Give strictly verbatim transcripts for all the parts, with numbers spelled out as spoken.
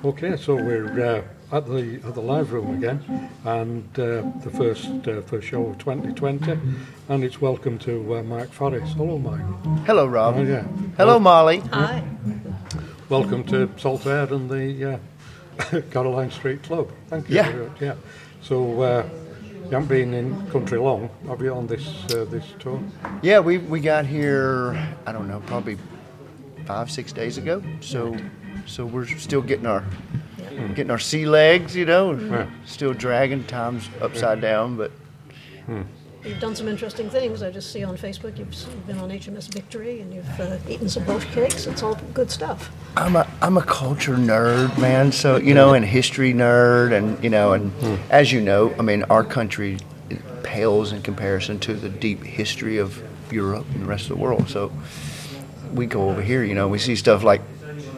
Okay, so we're uh, at the at the live room again, and uh, the first uh, first show of twenty twenty, and it's welcome to uh, Mike Farris. Hello, Mike. Hello, Rob. Oh, yeah. Hello, Well, Molly. Hi. welcome to Saltaire and the uh, Caroline Street Club. Thank you. Yeah. very much. Yeah. So uh, you haven't been in country long, have you, on this uh, this tour? Yeah, we we got here, I don't know, probably five, six days ago. So so we're still getting our getting our sea legs, you know, Yeah. still dragging, time's upside down, but You've done some interesting things. I just see on Facebook you've s- been on H M S Victory and you've uh, eaten some Welsh cakes. It's all good stuff. I'm a I'm a culture nerd, man. So you know, and history nerd, and you know, and as you know, I mean, our country pales in comparison to the deep history of Europe and the rest of the world. So we go over here, you know, we see stuff like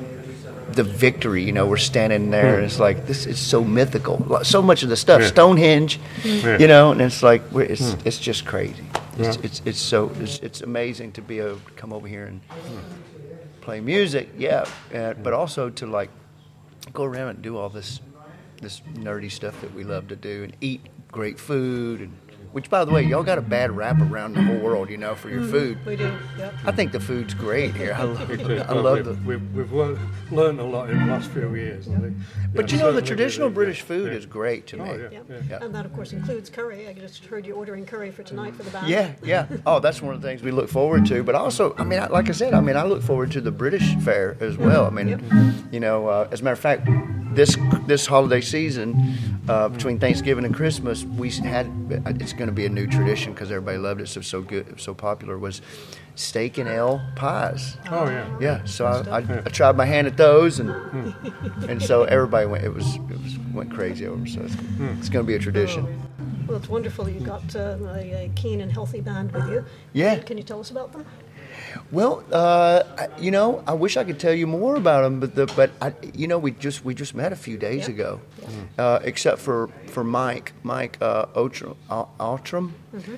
the Victory. You know, we're standing there, and it's like this is so mythical. Like, so much of the stuff, Yeah. Stonehenge, Yeah. you know, and it's like we're, it's it's just crazy. It's Yeah. it's it's so it's, it's amazing to be able to come over here and play music, yeah, uh, but also to like go around and do all this this nerdy stuff that we love to do and eat great food, and which, by the way, y'all got a bad rap around the whole world, you know, for your food. We do, yep. I think the food's great here. I love, It is. I Well, love we've, the. we've, we've learned, learned a lot in the last few years. I think. But Yeah, you know, the certainly traditional we- British food yeah. is great to Oh, me. yeah. Yeah. Yeah. And that, of course, includes curry. I just heard you ordering curry for tonight for the band. Yeah, yeah. Oh, that's one of the things we look forward to. But also, I mean, I- like I said, I mean, I look forward to the British fare as well. I mean, Yep. you know, uh, as a matter of fact, this this holiday season, uh, between Thanksgiving and Christmas, we had it's going to be a new tradition because everybody loved it. So so good, so popular was steak and ale pies. Oh, yeah. Yeah, so I, I, I tried my hand at those, and and so everybody went. It was it was went crazy over. So it's, it's going to be a tradition. Well, it's wonderful you got uh, a, a keen and healthy band with you. Yeah. Can you tell us about them? Well, uh, I- you know, I wish I could tell you more about them, but the, but I, you know, we just we just met a few days Yeah. ago, uh, except for for Mike Mike uh, Outram, Al- Altram,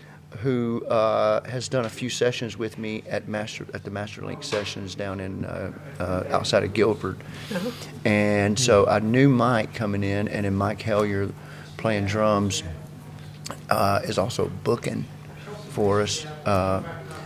who uh, has done a few sessions with me at Master at the Masterlink sessions down in uh, uh, outside of Guildford, and so I knew Mike coming in, and then Mike Hellier playing drums uh, is also booking for us. Uh,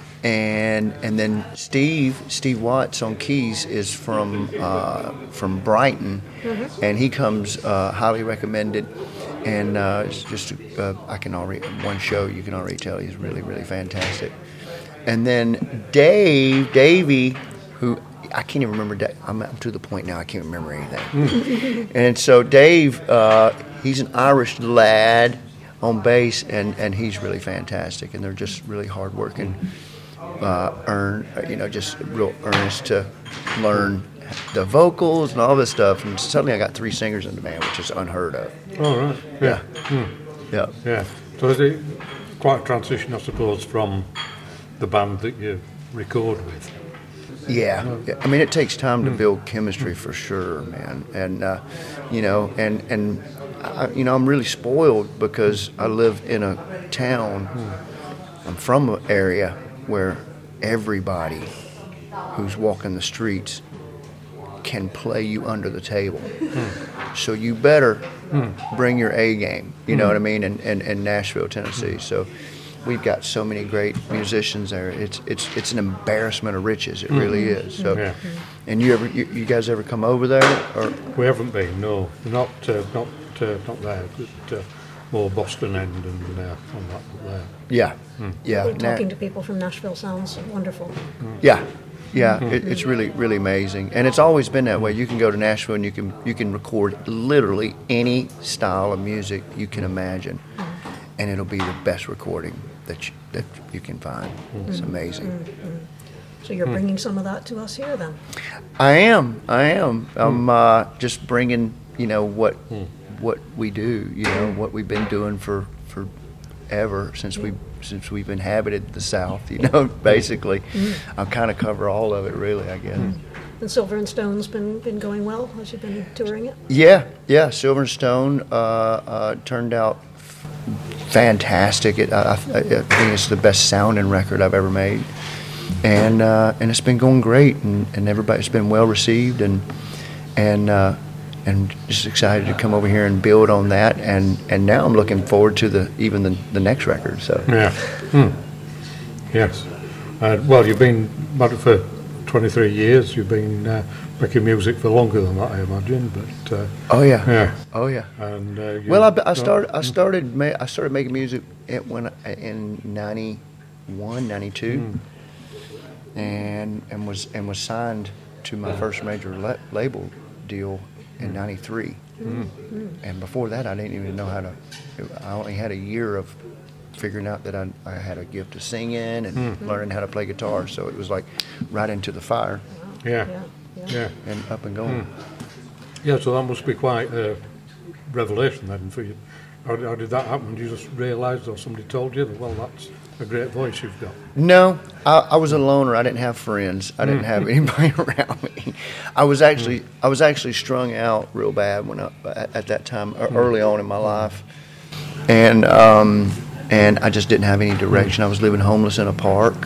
and and then Steve Steve Watts on keys is from uh, from Brighton, and he comes uh, highly recommended, and uh, it's just uh, I can already one show you can already tell he's really really fantastic, and then Dave Davey, who I can't even remember. Da- I'm up to the point now I can't remember anything, and so Dave uh, he's an Irish lad on bass, and, and he's really fantastic, and they're just really hardworking. Uh, earn, you know, just real earnest to learn the vocals and all this stuff. And suddenly I got three singers in the band, which is unheard of. Oh, right. Yeah. Yeah. Yeah. So is it quite a transition, I suppose, from the band that you record with? Yeah. yeah. I mean, it takes time to build chemistry for sure, man. And, uh, you know, and, and I, you know, I'm really spoiled because I live in a town, I'm from an area where everybody who's walking the streets can play you under the table. Hmm. So you better hmm. bring your A game, you know hmm. what I mean, in, in, in Nashville, Tennessee. So we've got so many great musicians there. It's it's it's an embarrassment of riches. It hmm. really is. So, yeah. And you ever you, you guys ever come over there? Or We haven't been, no. Not uh, not uh, not there, but uh, more Boston end and uh, on that there. Yeah, yeah. Well, talking Na- to people from Nashville sounds wonderful. Yeah, yeah. It, it's really, really amazing, and it's always been that way. You can go to Nashville and you can you can record literally any style of music you can imagine, and it'll be the best recording that you, that you can find. It's amazing. So you're bringing some of that to us here, then? I am. I am. I'm uh, just bringing you know what what we do. You know what we've been doing for for. ever since we since we've inhabited the South, you know, basically. I kind of cover all of it, really, I guess. And Silver and Stone's been been going well as you've been touring it? Yeah, yeah. Silver and Stone uh, uh, turned out fantastic. It, I, I think it's the best sounding record I've ever made, and uh, and it's been going great, and, and everybody's been well received, and and uh, and just excited to come over here and build on that. And, and now I'm looking forward to the even the, the next record. So Yeah. Hmm. Yes. Uh, well, you've been married for twenty-three years. You've been uh, making music for longer than that, I imagine. But uh, oh yeah, yeah. oh yeah. And uh, you, Well, I, I started I started ma- I started making music at when I- in ninety-one, ninety-two, Mm. and and was and was signed to my first major la- label deal in ninety-three. Mm. And before that, I didn't even know how to. I only had a year of figuring out that I, I had a gift of singing and Mm. learning how to play guitar. So it was like right into the fire Yeah. Yeah. Yeah. Yeah. and up and going. Yeah. So that must be quite a revelation then for you. How, how did that happen? Did you just realise, or somebody told you that? Well, that's a great voice you've got. No, I, I was a loner. I didn't have friends. I didn't have anybody around me. I was actually I was actually strung out real bad when I, at, at that time, uh, early on in my life, and um, and I just didn't have any direction. I was living homeless in a park,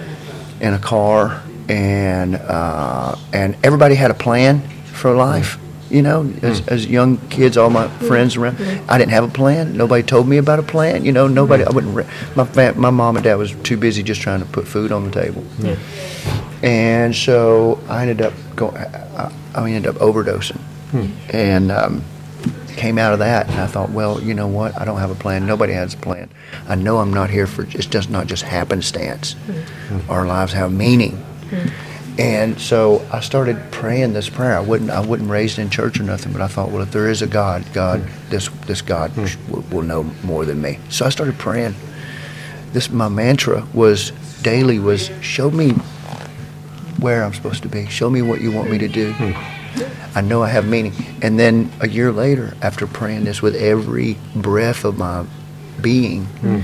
in a car, and uh, and everybody had a plan for life. You know, as, as young kids, all my friends around, I didn't have a plan. Nobody told me about a plan. You know, nobody. I wouldn't. Re- my fam- my mom and dad was too busy just trying to put food on the table. Yeah. And so I ended up going. I, I ended up overdosing, and um, came out of that. And I thought, well, you know what? I don't have a plan. Nobody has a plan. I know I'm not here for. It's just not just happenstance. Our lives have meaning. And so I started praying this prayer. I wasn't I wasn't raised in church or nothing, but I thought, well, if there is a God, God, this this God will, will know more than me. So I started praying. This my mantra was daily was show me where I'm supposed to be. Show me what you want me to do. I know I have meaning. And then a year later, after praying this with every breath of my being,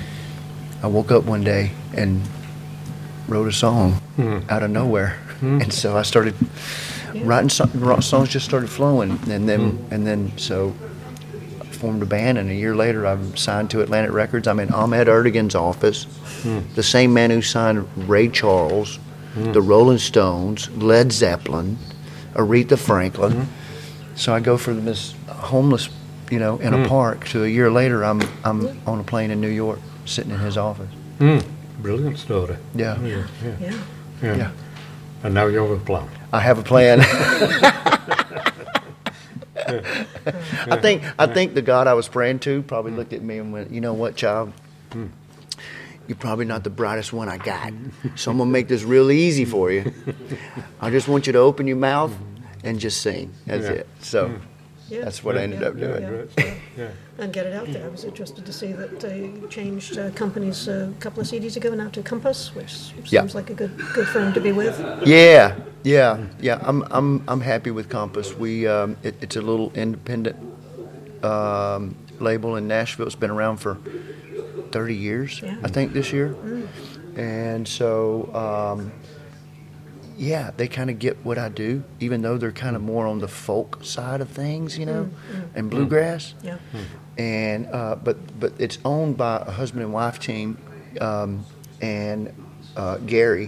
I woke up one day and wrote a song out of nowhere. And so I started writing so- songs, just started flowing, and then and then so I formed a band. And a year later, I'm signed to Atlantic Records. I'm in Ahmet Ertegun's office, the same man who signed Ray Charles, the Rolling Stones, Led Zeppelin, Aretha Franklin. So I go from this homeless, you know, in a park to a year later, I'm I'm on a plane in New York, sitting in his office. Mm. Brilliant story. Yeah, Yeah. Yeah. Yeah. Yeah. yeah. And now you have a plan. I have a plan. I think I think the God I was praying to probably looked at me and went, you know what, child? You're probably not the brightest one I got. So I'm gonna make this real easy for you. I just want you to open your mouth and just sing. That's Yeah. it. So Yeah. that's what I ended Yeah. up doing. Yeah. Great stuff. Yeah. And get it out there. I was interested to see that uh, you changed uh, companies uh, a couple of C Ds ago now to Compass, which seems Yeah. like a good good firm to be with. Yeah, yeah, yeah. I'm I'm I'm happy with Compass. We um, it, it's a little independent um, label in Nashville. It's been around for thirty years, Yeah. I think, this year. And so, um, yeah, they kind of get what I do, even though they're kind of more on the folk side of things, you know, and bluegrass. Yeah. And uh, but but it's owned by a husband and wife team, um, and uh, Gary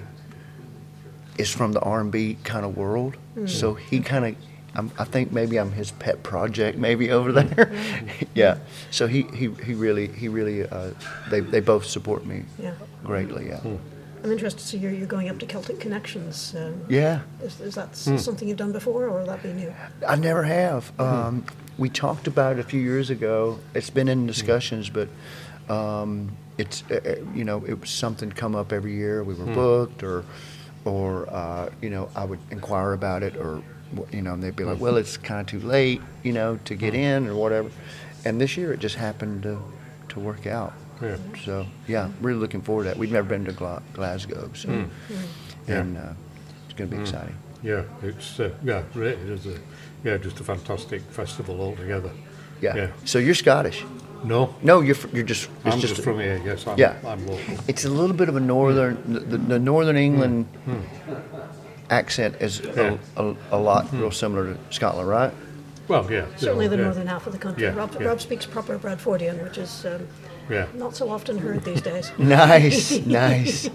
is from the R and B kind of world, so he kind of. I'm, I think maybe I'm his pet project, maybe over there. Yeah. So he, he, he really he really uh, they they both support me Yeah. greatly. Yeah. I'm interested to see you're, you're going up to Celtic Connections. Um, Yeah. Is, is that s something you've done before, or will that be new? I never have. Um, we talked about it a few years ago. It's been in discussions, but um, it's uh, uh, you know it was something come up every year. We were booked, or or uh, you know I would inquire about it, or you know and they'd be like, well, it's kind of too late, you know, to get in or whatever. And this year it just happened to to work out. Yeah. So yeah, really looking forward to that. We've never been to Gla- Glasgow, so Yeah. and uh, it's going to be exciting. Yeah. It's uh, yeah. Really, it is a yeah, just a fantastic festival altogether. Yeah. Yeah. So you're Scottish? No, No, you're fr- you're just. It's I'm just just from here. Yes, I'm, Yeah. I'm local. It's a little bit of a northern, the, the northern England accent is Yeah. a, a, a lot real similar to Scotland, right? Well, yeah. Certainly the yeah. northern half of the country. Yeah, Rob, yeah. Rob speaks proper Bradfordian, which is um, Yeah. not so often heard these days. Nice, nice.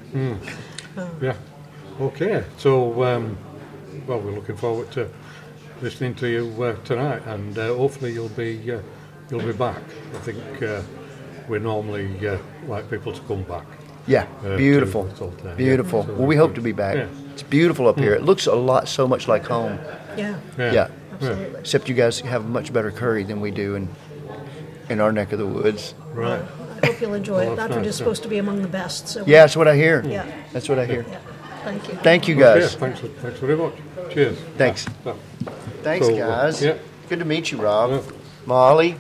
Yeah. Okay. So, um, well, we're looking forward to listening to you uh, tonight, and uh, hopefully you'll be uh, you'll be back. I think uh, we normally uh, like people to come back. Yeah, Uh, beautiful, to Saltaire, beautiful. yeah. So Well, we hope to be back. Yeah. It's beautiful up here. It looks a lot, so much like home. Yeah, Yeah. Yeah. absolutely. Except you guys have much better curry than we do in in our neck of the woods. Right. I hope you'll enjoy Well, it. that's Latford nice, is yeah. supposed to be among the best. So Yeah, that's what I hear. Yeah. That's what I hear. yeah. Thank you. Thank you, Okay, guys. thanks, thanks very much. Cheers. Thanks. Yeah. Thanks, So, uh, guys. yeah. Good to meet you, Rob. Yeah. Molly.